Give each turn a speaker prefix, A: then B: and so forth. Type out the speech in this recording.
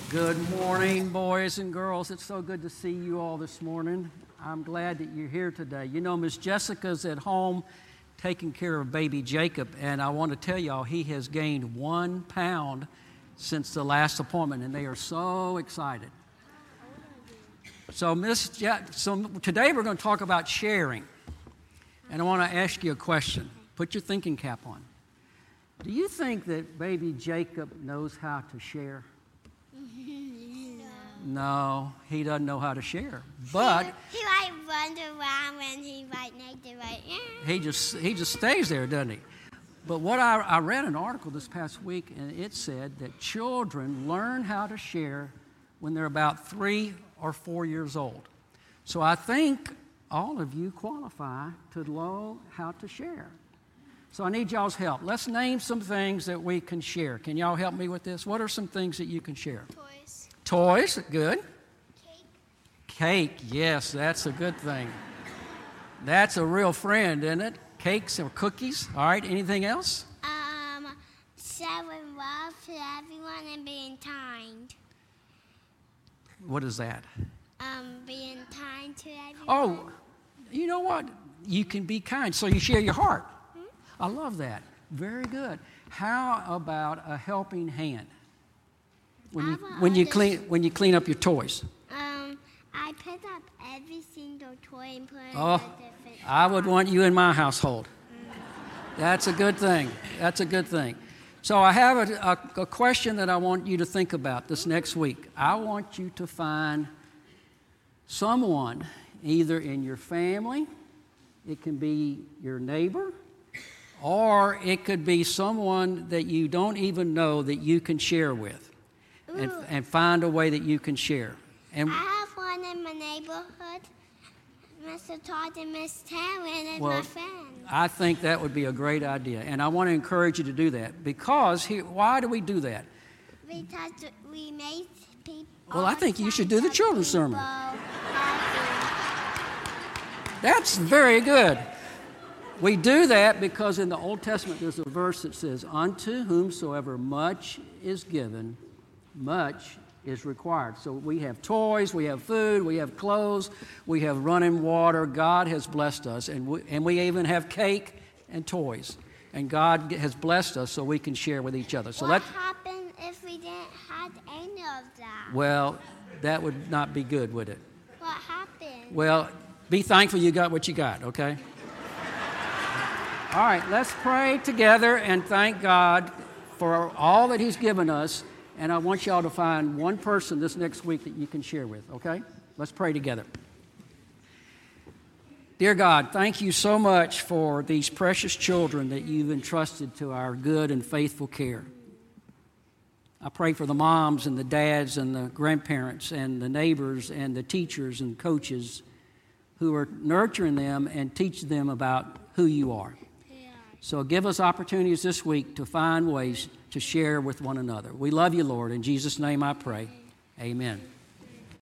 A: Good morning, boys and girls. It's so good to see you all this morning. I'm glad that you're here today. You know, Miss Jessica's at home taking care of baby Jacob, and I want to tell y'all he has gained 1 pound since the last appointment, and they are so excited. So today we're going to talk about sharing, and I want to ask you a question. Put your thinking cap on. Do you think that baby Jacob knows how to share? No, he doesn't know how to share. But
B: he might run around when he might need to right.
A: He just stays there, doesn't he? But what I read an article this past week, and it said that children learn how to share when they're about 3 or 4 years old. So I think all of you qualify to know how to share. So I need y'all's help. Let's name some things that we can share. Can y'all help me with this? What are some things that you can share? Toys, good. Cake, yes, that's a good thing. That's a real friend, isn't it? Cakes or cookies. All right, anything else?
B: Showing love to everyone and being kind.
A: What is that?
B: Being kind to everyone.
A: Oh, you know what? You can be kind, so you share your heart. I love that. Very good. How about a helping hand? When you clean up your toys.
B: I pick up every single toy and put it in
A: Oh,
B: a different
A: I would want you in my household. That's a good thing. That's a good thing. So I have a question that I want you to think about this next week. I want you to find someone, either in your family, it can be your neighbor, or it could be someone that you don't even know that you can share with. And find a way that you can share. And
B: I have one in my neighborhood, Mr. Todd and Miss Taryn and my friends.
A: I think that would be a great idea, and I want to encourage you to do that. Because why do we do that?
B: Because we make people.
A: Well, I think you should do the children's sermon. That's very good. We do that because in the Old Testament there's a verse that says, "Unto whomsoever much is given, much is required." So we have toys, we have food, we have clothes, we have running water. God has blessed us, and we even have cake and toys. And God has blessed us so we can share with each other. So
B: what happened if we didn't have any of that?
A: Well, that would not be good, would it?
B: What happened?
A: Well, be thankful you got what you got, okay? All right, let's pray together and thank God for all that He's given us. And I want y'all to find one person this next week that you can share with, okay? Let's pray together. Dear God, thank you so much for these precious children that you've entrusted to our good and faithful care. I pray for the moms and the dads and the grandparents and the neighbors and the teachers and coaches who are nurturing them and teaching them about who you are. So give us opportunities this week to find ways to share with one another. We love you, Lord. In Jesus' name I pray. Amen.